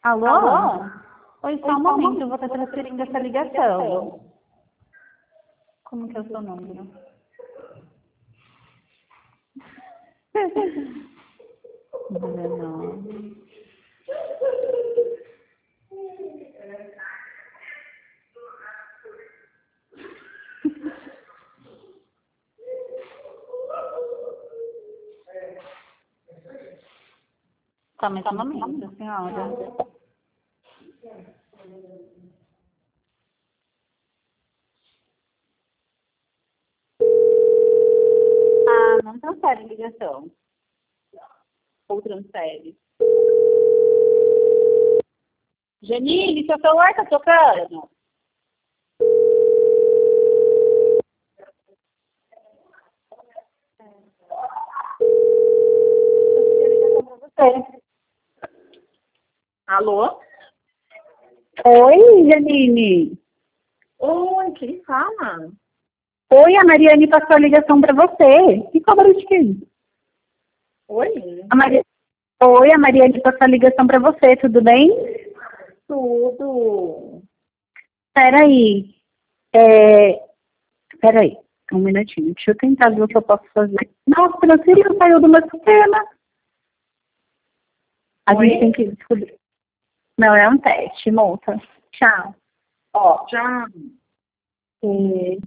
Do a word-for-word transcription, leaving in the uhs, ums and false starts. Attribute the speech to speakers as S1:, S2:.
S1: Alô?
S2: Alô?
S1: Oi, só um momento, eu vou estar transferindo essa ligação. Como que é o seu número? dezenove. Só mais um momento, senhora. Ah, não transfere ligação. Ou transfere. Janine, seu celular tá tocando?
S2: Alô?
S1: Oi, Janine.
S2: Oi, quem fala?
S1: Oi, a Mariane passou a ligação para você. Que cobra de quem?
S2: Oi?
S1: A Maria... Oi, a Mariane passou a ligação para você, tudo bem?
S2: Tudo.
S1: Peraí. É... Peraí, um minutinho. Deixa eu tentar ver o que eu posso fazer. Nossa, transferiu, saiu do meu sistema. A
S2: Oi?
S1: gente tem que descobrir. Não, é um teste, moça. Tchau.
S2: Ó, já.
S1: É...